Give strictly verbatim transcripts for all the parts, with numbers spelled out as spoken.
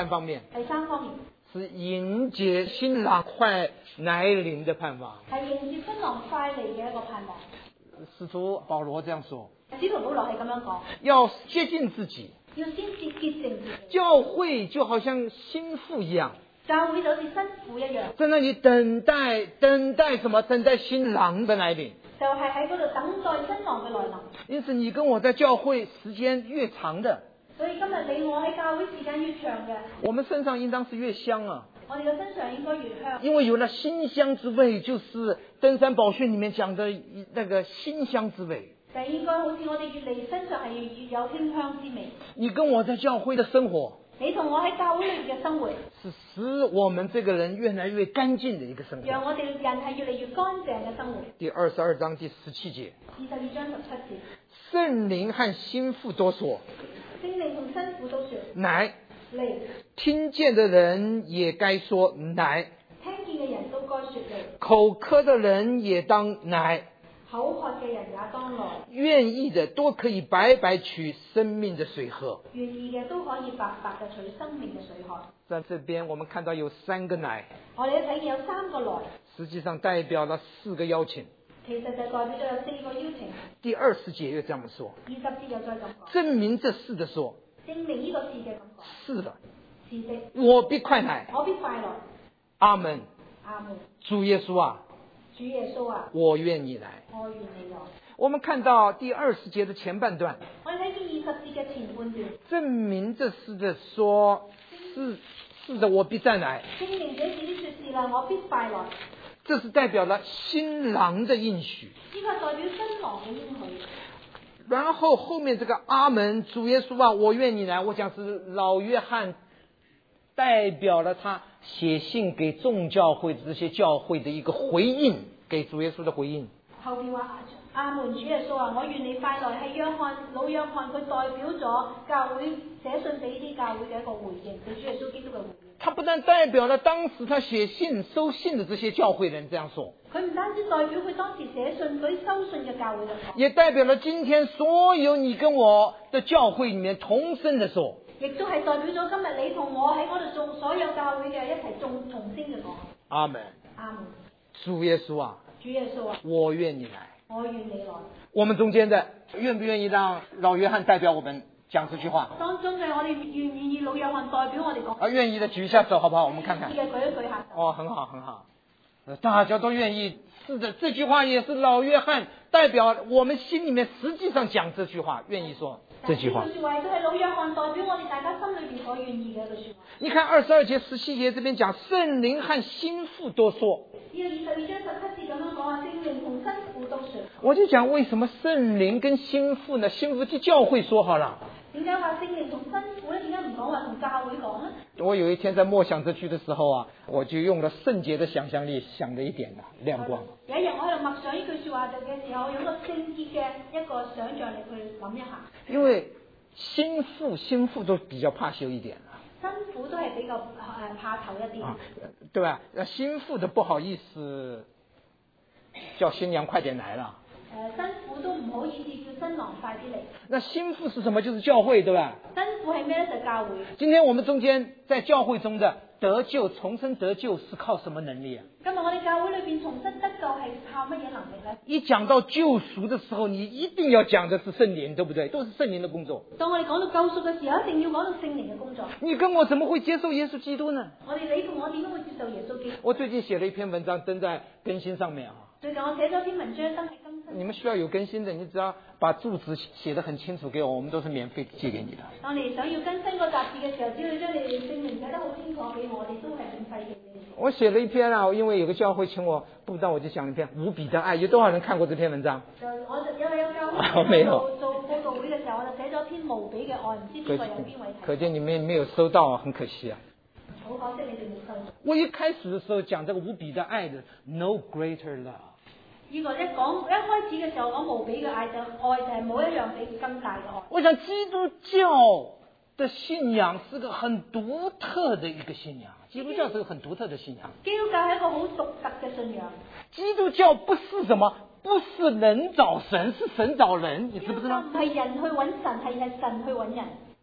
三方面， 第三方面是迎接新郎快來臨的盼望。 係迎接新郎快嚟嘅一個盼望。 使徒保羅這樣說， 使徒保羅係咁樣講， 要接近自己， 要先至潔淨自己。 教會就好像新婦一樣， 教會就好似新婦一樣， 在那裡等待，等待什麼？等待新郎的來臨。 就係喺嗰度等待新郎嘅來臨。 因此，你跟我在教會時間越長的， 所以今日你我喺教會時間越長嘅， 我們身上應當是越香啊。 我哋嘅身上應該越香。 因為有了馨香之味，就是登山寶訓裡面講的那個馨香之味。 就應該好似我哋越嚟身上係越有馨香之味。 你跟我在教會的生活， 你同我喺教會裏面嘅生活， 是使我們這個人越來越乾淨的一個生活。 讓我哋人係越嚟越乾淨嘅生活。 第二十二章第十七節， 二十二章十七節， 聖靈和新婦都說， 聖靈同新婦都說， 乃嚟。 聽見的人也該說乃， 聽見嘅人都該說嚟。 口渴的人也當乃， 口渴嘅人也當來。 願意的都可以白白取生命的水喝。 願意嘅都可以白白嘅取生命嘅水喝。 在這邊我們看到有三個乃， 我哋都睇見有三個來， 實際上代表了四個邀請。 其實就代表咗有四個邀請。 第二十節又這麼說， 二十節又再咁講， 證明這事的說， 證明呢個事嘅咁講。 是的， 是的， 我必快來。 我必快來。 阿門。 阿門。 主耶穌啊， 主耶穌啊， 我願你來。 我願你來。 我們看到第二十節的前半段， 我哋睇見二十節嘅前半段， 證明這事的說，是是的，我必再來。 證明這事的說是啦，我必快來。 這是代表了新郎的應許。 呢個代表新郎嘅應許。 然後後面這個阿門，主耶穌啊，我願你來，我講是老約翰代表了他寫信給眾教會這些教會的一個回應，給主耶穌的回應。 後邊話阿門，主耶穌啊，我願你快來，係約翰老約翰佢代表咗教會寫信俾呢啲教會嘅一個回應，對主耶穌基督嘅回應。 他不但代表了當時他寫信收信的這些教會人這樣說， 佢唔單止代表佢當時寫信嗰啲收信嘅教會人， 也代表了今天所有你跟我的教會裏面同聲的說， 亦都係代表咗今日你同我喺嗰度眾所有教會嘅一齊眾同聲嘅講。 阿門。 阿門。 主耶穌啊， 主耶穌啊， 我願你來。 我願你來。 我們中間的願不願意讓老約翰代表我們講這句話？ 當中嘅我哋願唔願意老約翰代表我哋講？ 啊，願意的舉一下手，好不好？我們看看。 願意嘅舉一舉下手。 哦，很好，很好。大家都願意。是的，這句話也是老約翰代表我們心裏面實際上講這句話，願意說這句話。 呢句說話都係老約翰代表我哋大家心裏邊所願意嘅一句說話。 你看二十二節、十七節這邊講聖靈和新婦都說。 呢個二十二章十七節咁樣講話，聖靈同新婦都說。 我就講為什麼聖靈跟新婦呢？新婦替教會說好了。 點解話聖靈同新婦咧？點解唔講話同教會講呢？ 我有一天在默想這句的時候啊，我就用了聖潔的想象力想了一點啊，亮光。 有一日我喺度默想呢句說話嘅時候，我用個聖潔嘅一個想象力去諗一下。因為新婦新婦都比較怕羞一點啊。 新婦都係比較誒怕醜一啲。啊， 對吧？新婦都不好意思叫新娘快點來了。 誒，新婦都唔好意思叫新郎快啲嚟。那新婦是什麼？就是教會，對吧？ 新婦係咩咧？就係教會。 今天我們中間在教會中的得救、重生得救是靠什麼能力啊？ 今日我哋教會裏邊重生得救係靠乜嘢能力咧？ 一講到救贖的時候，你一定要講的是聖靈，對不對？都是聖靈的工作。 當我哋講到救贖嘅時候，一定要講到聖靈嘅工作。 你跟我怎麼會接受耶穌基督呢？ 我哋你同我點樣會接受耶穌基督？ 我最近寫了一篇文章登在更新上面啊。 最近我寫咗篇文章登喺更新。 你們需要有更新的，你只要把注釋寫得很清楚給我，我們都是免費寄給你的。 當你想要更新個雜誌嘅時候，只要將你哋證明寫得好清楚俾我哋，都係免費寄俾你。我寫了一篇啊，因為有個教會請我布道，我就講了一篇無比的愛。有多少人看過這篇文章？就我就因為有教會沒有做佈道會嘅時候，我就寫咗篇無比嘅愛，唔知邊個有邊位睇？可見你們沒有收到啊，很可惜啊。好可惜你哋冇收到。我一開始的時候講這個無比的愛的 ，no greater love。呢個一講一開始嘅時候講無比嘅愛，就愛就係冇一樣比更大嘅愛。我想基督教的信仰是個很獨特的一個信仰，基督教是個很獨特的信仰。基督教係一個好獨特嘅信仰。基督教不是什麼，不是人找神，是神找人，你知不知道？唔係人去揾神，係係神去揾人。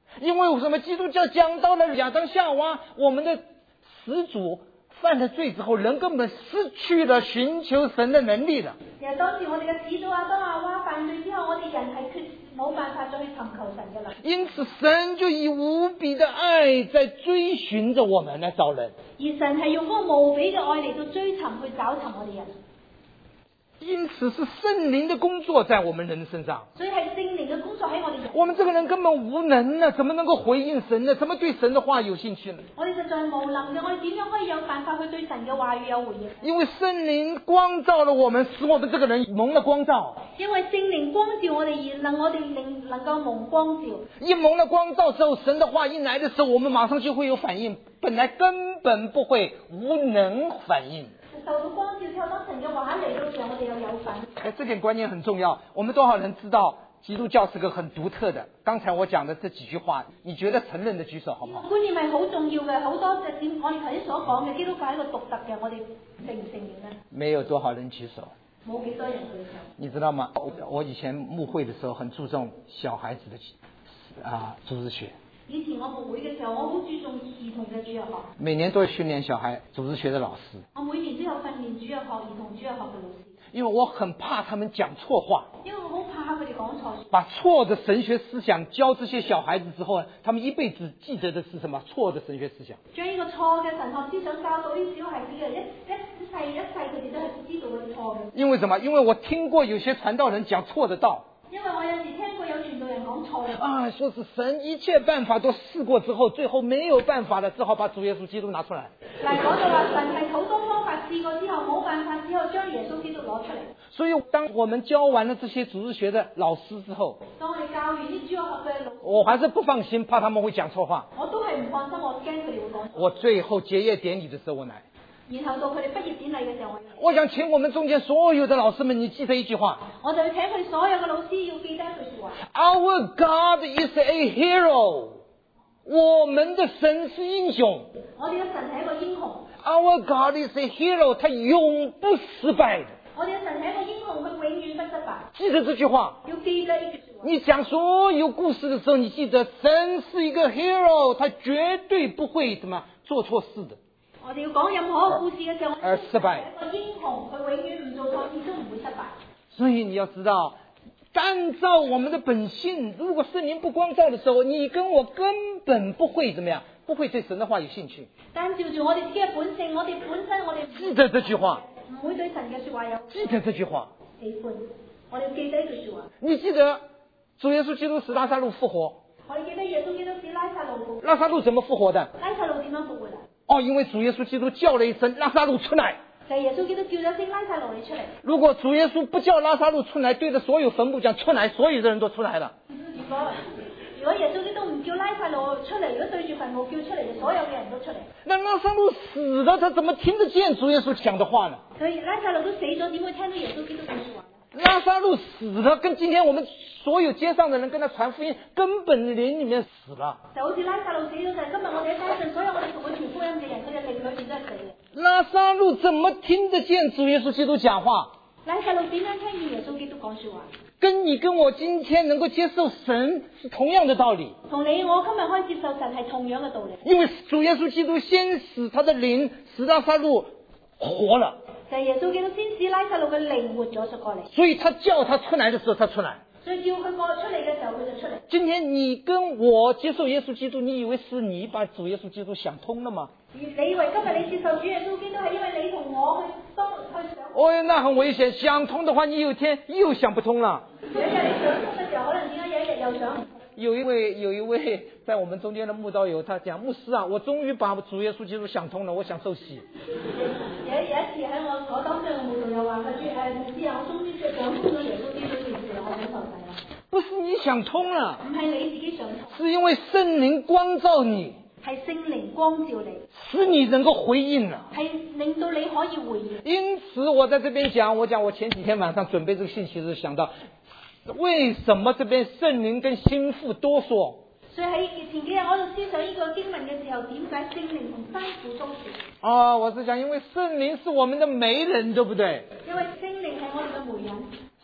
因为什么？基督教讲到了亚当夏娃，我们的始祖犯了罪之后，人根本失去了寻求神的能力了。 其實當時我哋嘅始祖亞當夏娃犯罪之後，我哋人係缺冇辦法再去尋求神嘅啦。 因此，神就以無比的愛在追尋着我們來找人。 而神係用嗰個無比嘅愛嚟到追尋去找尋我哋人。 因此是聖靈的工作在我們人身上， 所以係聖靈嘅工作喺我哋人。 我們這個人根本無能呢，怎麼能夠回應神呢？怎麼對神的話有興趣呢？ 我哋實在無能嘅，我哋點樣可以有辦法去對神嘅話語有回應？ 因為聖靈光照了我們，使我們這個人蒙了光照。 因為聖靈光照我哋，而能我哋能能夠蒙光照。 一蒙了光照之後，神的話一來的時候，我們馬上就會有反應，本來根本不會無能反應。 受到光照之後，當神嘅話嚟到時候，我哋又有反應。 哎，這點觀念很重要。我們多少人知道基督教是個很獨特的？剛才我講的這幾句話，你覺得承認的舉手好唔好？ 觀念係好重要嘅，好多隻點我哋頭先所講嘅基督教係一個獨特嘅，我哋承唔承認呢？ 沒有多少人舉手。 冇幾多人舉手。 你知道嗎？我以前牧會的時候很注重小孩子的啊主日學。 以前我牧會嘅時候，我好注重兒童嘅主日學。 每年都會訓練小孩主日學的老師。 我每年都有訓練主日學、兒童主日學嘅老師。 因為我很怕他們講錯話。 因為我好怕佢哋講錯。 把錯的神學思想教這些小孩子之後，他們一輩子記得的是什麼？錯的神學思想。 將呢個錯嘅神學思想教到啲小孩子嘅一一一世一世，佢哋都係知道佢錯嘅。 因為什麼？因為我聽過有些傳道人講錯的道。 因為我有時聽過有傳道人講錯嘅。 啊，說是神一切辦法都試過之後，最後沒有辦法了，只好把主耶穌基督拿出來。 嗱，講到話神係好多方法試過之後冇辦法之後，將耶穌基督攞出嚟。 所以當我們教完了這些主日學的老師之後， 當我哋教完啲主日學嘅老師， 我還是不放心，怕他們會講錯話。 我都係唔放心，我驚佢哋會講錯。 我最後結業典禮的時候我來。 然後到佢哋畢業典禮嘅時候，我我想請我們中間所有的老師們，你記得一句話。 我就要請佢哋所有嘅老師要記得一句說話。 Our God is a hero。我們的神是英雄。 我哋嘅神係一個英雄。 Our God is a hero， 他永不失敗的。 我哋嘅神係一個英雄，佢永遠不失敗。 記得這句話。 要記得呢句說話。 你講所有故事的時候，你記得神是一個 hero， 他絕對不會怎麼做錯事的。 我哋要講任何故事嘅時候， 而失敗。 一個英雄，佢永遠唔做錯事都唔會失敗。 所以你要知道，按照我們的本性，如果聖靈不光照的時候，你跟我根本不會怎麼樣，不會對神的話有興趣。 但照住我哋自己嘅本性，我哋本身我哋記得這句話， 唔會對神嘅說話有記得這句話， 喜歡。我哋要記得呢句說話。 你記得主耶穌基督使拉撒路復活。 我哋記得耶穌基督使拉撒路復活。 拉撒路怎麼復活的？ 拉撒路點樣復活的？ 哦，因為主耶穌基督叫了一聲拉撒路出來。 就係耶穌基督叫咗聲拉撒路你出嚟。 如果主耶穌不叫拉撒路出來，對着所有墳墓講出來，所有的人都出來了。 如果如果耶穌基督唔叫拉撒路出嚟，如果對住墳墓叫出嚟，就所有嘅人都出嚟。 那拉撒路死了，他怎麼聽得見主耶穌講的話呢？ 所以拉撒路都死咗，點會聽到耶穌基督講說話呢？ 拉撒路死了，跟今天我們所有街上的人跟他傳福音，根本靈裏面死了。 就好似拉撒路死咗，就係今日我哋喺街上所有我哋同佢傳福音嘅人，佢哋靈裏面都係死嘅。 拉撒路怎麼聽得見主耶穌基督講話？ 拉撒路點樣聽見耶穌基督講說話？ 跟你跟我今天能夠接受神是同樣的道理。 同你我今日可以接受神係同樣嘅道理。 因為主耶穌基督先使他的靈使拉撒路活了。 就係耶穌基督先使拉撒路嘅靈活咗出過嚟， 所以他叫他出來的時候，他出來。 所以叫佢過出嚟嘅時候，佢就出嚟。 今天你跟我接受耶穌基督，你以為是你把主耶穌基督想通了嗎？ 你以為今日你接受主耶穌基督係因為你同我去當去想？ 哦，那很危險。想通的話，你有一天又想不通了。 有一日你想通嘅時候，可能點解有一日又想？ 有一位有一位在我們中間的慕道友，他講：牧師啊，我終於把主耶穌基督想通了，我想受洗。 有有一次喺我我當中嘅慕道友話：佢誒牧師啊，我終於想通咗耶穌基督呢件事，我想受洗啦。 不是你想通了， 唔係你自己想通， 是因為聖靈光照你， 係聖靈光照你， 使你能夠回應了， 係令到你可以回應。 因此我在這邊講，我講我前幾天晚上準備這個信息時想到，為什麼這邊聖靈跟心腹多說？ 所以喺前幾日我喺度思想呢個經文嘅時候，點解聖靈同心腹多說？ 哦，我是講，因為聖靈是我們的媒人，對不對？ 因為聖靈係我哋嘅媒人。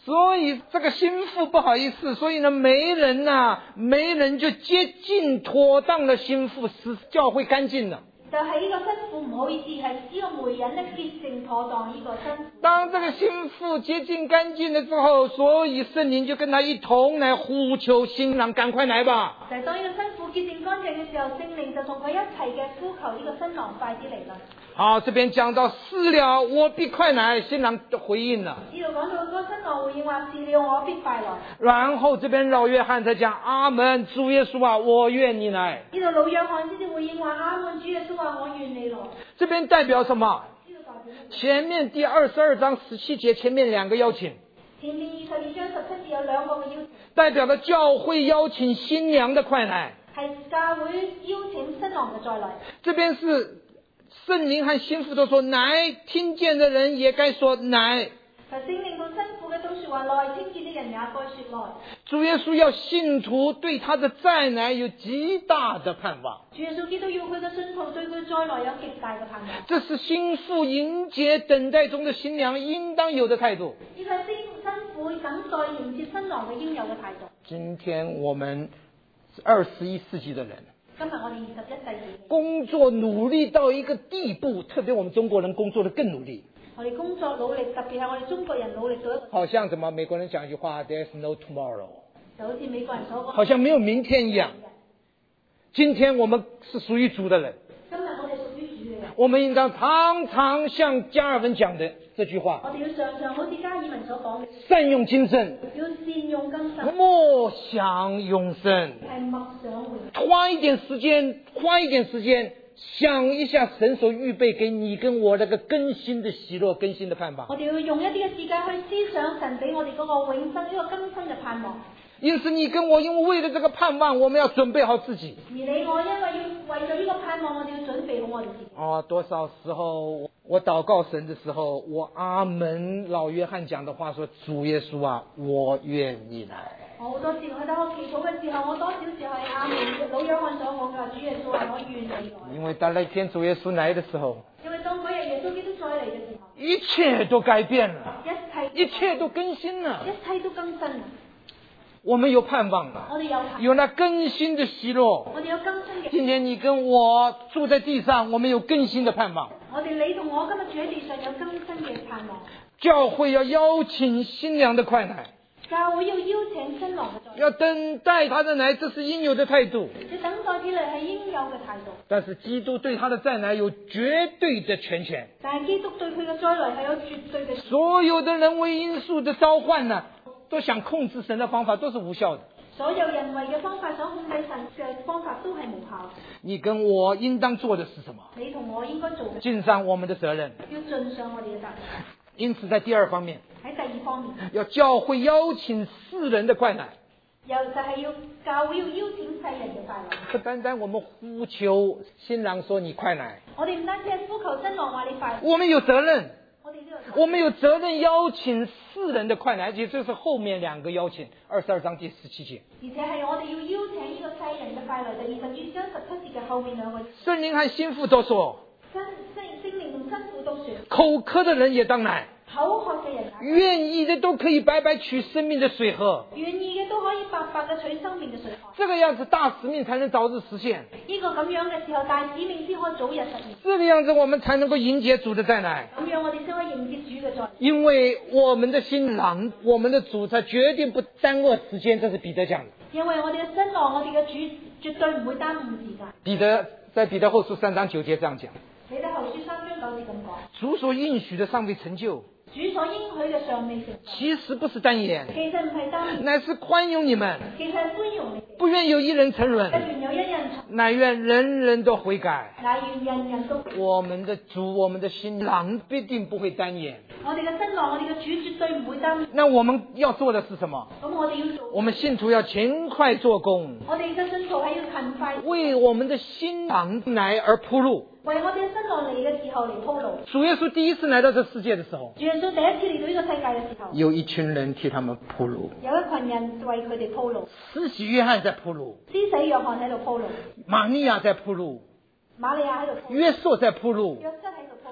所以这个心腹不好意思，所以呢媒人呐、啊，媒人就接近妥当的心腹，使教会干净了。 就係呢個新婦唔好意思，係呢個媒人咧潔淨妥當呢個新婦。 當這個新婦潔淨乾淨了之後，所以聖靈就跟他一同來呼求新郎趕快來吧。 就係當呢個新婦潔淨乾淨嘅時候，聖靈就同佢一齊嘅呼求呢個新郎快啲嚟啦。 好，這邊講到是了，我必快來，新郎回應了。 呢度講到嗰個新郎回應話是了，我必快來。 然後這邊老約翰才講阿門，主耶穌啊，我願你來。 呢度老約翰先至回應話阿門，主耶穌話我願你來。 這邊代表什麼？前面第二十二章十七節前面兩個邀請。 前面二十二章十七節有兩個嘅邀請。 代表了教會邀請新娘的快來。 係教會邀請新郎嘅再來。 這邊是聖靈和新婦都說來，聽見的人也該說來。 聖靈同新婦嘅都說話來，聽見的人也該說來。 主耶穌要信徒對他的再來有極大的盼望。 主耶穌基督要佢嘅信徒對佢再來有極大嘅盼望。 這是新婦迎接等待中的新娘應當有的態度。 呢個係新新婦等待迎接新郎嘅應有嘅態度。 今天我們是二十一世紀的人。 今日我哋二十一世紀工作努力到一個地步，特別我們中國人工作得更努力。 我哋工作努力，特別係我哋中國人努力到一個。 好像什麼美國人講一句話 ，There's no tomorrow， 就好似美國人所講， 好像沒有明天一樣。今天我們是屬於主的人。 今日我哋屬於主嘅人。 我們應當常常像加爾文講的這句話。 我哋要常常好似加爾文所講嘅。 善用今生。 要善用今生。 默想永生。 係默想永生。花一點時間，花一點時間。想一下神所預備給你跟我那個更新的喜樂、更新的盼望。 我哋要用一啲嘅時間去思想神俾我哋嗰個永生呢個更新嘅盼望。 因此你跟我因為為了這個盼望，我們要準備好自己。 而你我因為要為咗呢個盼望，我哋要準備好我哋自己。 哦，多少時候我禱告神的時候，我阿門老約翰講的話說：主耶穌啊，我願你來。 我好多時去到我祈禱嘅時候，我多少時候係阿門老約翰所講嘅，主耶穌話我願你來。 因為當那天主耶穌來的時候， 因為當嗰日耶穌基督再嚟嘅時候， 一切都改變了， 一切一切都更新了， 一切都更新了。 我們有盼望了， 我哋有盼， 有那更新的喜樂。 我哋有更新嘅。 今天你跟我住在地上，我們有更新的盼望。 我哋你同我今日住喺地上有更新嘅盼望。 教會要邀請新娘的快來。 教會要邀請新郎嘅再來， 要等待他的來，這是應有的態度。 要等待佢嚟係應有嘅態度。 但是基督對他的再來有絕對的權權。 但係基督對佢嘅再來係有絕對嘅。 所有的人為因素的召喚呢，都想控制神的方法都是無效的。 所有人為嘅方法想控制神嘅方法都係無效。 你跟我應當做的是什麼？ 你同我應該做嘅， 盡上我們的責任。 要盡上我哋嘅責任。 因此在第二方面， 喺第二方面， 要教會邀請世人的快來。 又就係要教會要邀請世人嘅快來。 不單單我們呼求新郎說你快來， 我哋唔單止係呼求新郎話你快來， 我們有責任。 我哋都有， 我們有責任邀請世人的快來，而且這是後面兩個邀請，二十二章第十七節。 而且係我哋要邀請呢個世人嘅快來，第二十二章十七節嘅後面兩個。 聖靈和新婦都說， 新聖聖靈同新婦都說， 口渴的人也當來， 口渴嘅人， 願意的都可以白白取生命的水喝， 願意嘅都可以白白嘅取生命嘅水喝。 這個樣子大使命才能早日實現。 呢個咁樣嘅時候，大使命先可以早日實現。 這個樣子我們才能夠迎接主的再來。 咁樣我哋先可以迎接主嘅再來。 因為我們的新郎，我們的主，他決定不耽誤時間，這是彼得講的。 因為我哋嘅新郎，我哋嘅主絕對唔會耽誤時間。 彼得在彼得後書三章九節這樣講。 彼得後書三章九節咁講。 主所應許的尚未成就。 主所應許嘅尚未成就。 其實不是單言。 其實唔係單言。 乃是寬容你們。 其實係寬容你哋。 不願有一人沉淪。 不願有一人沉淪。 乃願人人都悔改。 乃願人人都悔改。 我們的主，我們的新郎必定不會單言。 我哋嘅新郎，我哋嘅主絕對唔會單言。 那我們要做的是什麼？ 咁我哋要做。 我們信徒要勤快做工。 我哋嘅信徒係要勤快。 為我們的新郎來而鋪路。 為我哋嘅新郎嚟嘅時候嚟鋪路。 主耶穌第一次來到這世界的時候， 主耶穌第一次嚟到呢個世界嘅時候， 有一群人替他們鋪路， 有一群人為佢哋鋪路。 施洗約翰在鋪路， 施洗約翰喺度鋪路， 瑪利亞在鋪路， 瑪利亞喺度鋪路， 約瑟在鋪路， 約瑟喺度鋪路，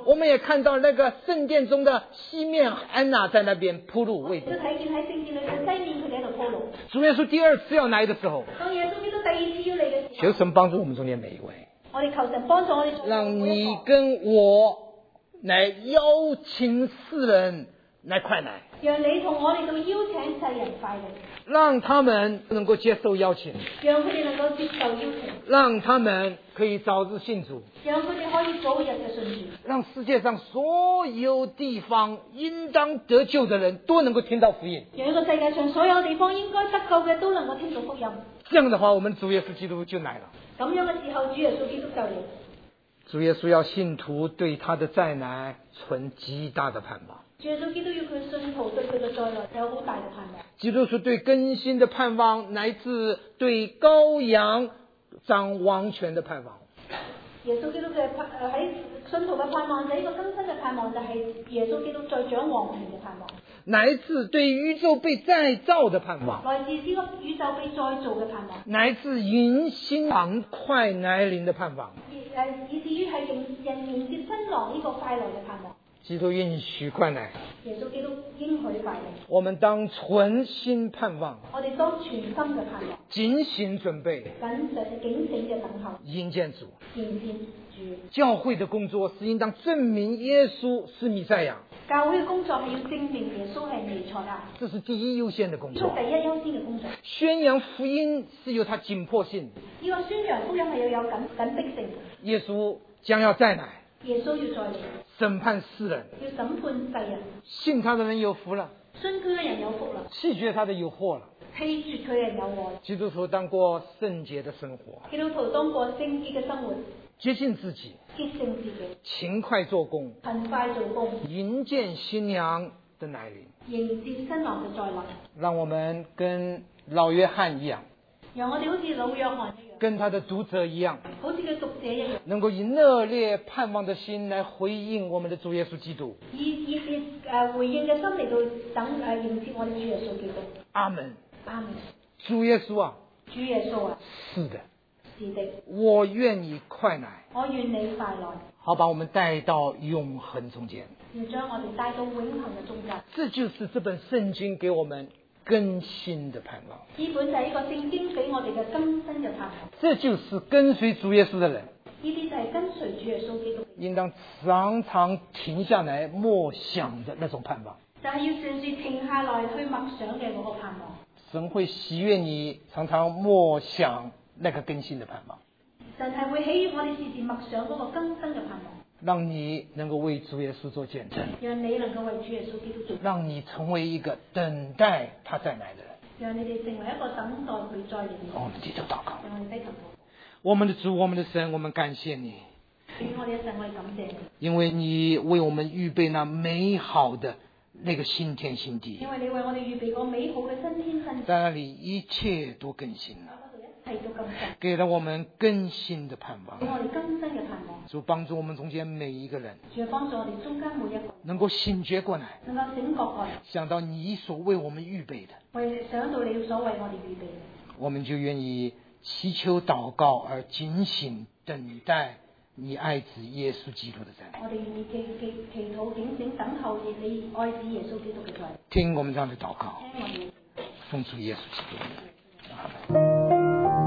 我们也看到那个圣殿中的西面安娜在那边铺路为主。 都睇見喺聖殿裏嘅西面佢哋喺度鋪路。 主耶穌第二次要來的時候， 當耶穌基督第二次要嚟嘅時候， 求神幫助我們中間每一位。 我哋求神幫助我哋。 讓你跟我來邀請世人來快來。 讓你同我哋到邀請世人快嚟。 讓他們能夠接受邀請。 讓佢哋能夠接受邀請。 讓他們可以早日信主。 讓佢哋可以早日嘅信主。 讓世界上所有地方應當得救的人都能夠聽到福音。 讓一個世界上所有地方應該得救嘅都能夠聽到福音。 這樣的話，我們主耶穌基督就來了。 咁樣嘅時候，主耶穌基督就嚟。 主耶穌要信徒對他的再來存極大的盼望。 主耶穌基督要佢信徒對佢嘅再來有好大嘅盼望。 基督是對更新的盼望，乃至對羔羊掌王權的盼望。 耶穌基督嘅盼誒喺信徒嘅盼望就係一個更新嘅盼望，就係耶穌基督再掌王權嘅盼望。乃至對宇宙被再造的盼望。 來自呢個宇宙被再造嘅盼望。 乃至迎新郎快來臨的盼望。 誒以至於係迎人迎接新郎呢個快來嘅盼望。 基督應許快來。 耶穌基督應許快來。 我們當存心盼望。 我哋當全心嘅盼望。 警醒準備。 緊實警醒嘅等候。 迎見主。 迎見主。 教會的工作是應當證明耶穌是彌賽亞。 教會嘅工作係要證明耶穌係彌賽亞。 這是第一優先的工作。 第一優先嘅工作。 宣揚福音是有它緊迫性。 呢個宣揚福音係要有緊緊迫性。 耶穌將要再來。 耶穌要再嚟。 審判世人。 要審判世人。 信他的人有福了。 信佢嘅人有福了。 棄絕他的有禍了。 棄絕佢嘅人有禍。 基督徒當過聖潔的生活。 基督徒當過聖潔嘅生活。 潔淨自己。 潔淨自己。 勤快做工。 勤快做工。 迎見新娘的來臨。 迎接新郎嘅再來。 讓我們跟老約翰一樣。 讓我哋好似老約翰一樣。 跟他的讀者一樣。 好似佢讀者一樣。能夠以熱烈盼望的心來回應我們的主耶穌基督。 以以以誒回應嘅心嚟到等誒迎接我哋主耶穌基督。 阿門。 阿門。 主耶穌啊。 主耶穌啊。 是的。 是的。 我願你快來。 我願你快來。 好，把我們帶到永恆中間。 要將我哋帶到永恆嘅中間。 這就是這本聖經給我們更新的盼望。 呢本就係一個聖經俾我哋嘅更新嘅盼望。 這就是跟隨主耶穌的人。 呢啲就係跟隨主耶穌基督。 應當常常停下來默想的那種盼望。 就係要嘗試停下來去默想嘅嗰個盼望。 神會喜悅你常常默想那個更新的盼望。 神係會喜悅我哋時時默想嗰個更新嘅盼望。 讓你能夠為主耶穌做見證。 讓你能夠為主耶穌基督做。 讓你成為一個等待他再來的人。 讓你哋成為一個等待佢再來的人。 我們低頭禱告。 讓我哋低頭禱告。 我們的主，我們的神，我們感謝你。 我哋嘅神，我哋感謝你。 因為你為我們預備那美好的那個新天新地。 因為你為我哋預備個美好嘅新天新地。 在那裡一切都更新了。 係都更新。 給了我們更新的盼望。 給我哋更新嘅盼望。 主幫助我們中間每一個人。 主幫助我哋中間每一個。 能夠醒覺過來。 能夠醒覺過來。 想到你所為我們預備的。 為想到你所為我哋預備嘅。 我們就願意祈求禱告而警醒等待你愛子耶穌基督的再來。我哋願意祈祈祈禱警醒等候你愛子耶穌基督嘅再來。聽我們這樣的禱告。聽我哋。奉主耶穌基督。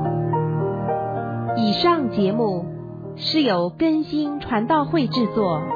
以上節目是由更新傳道會製作。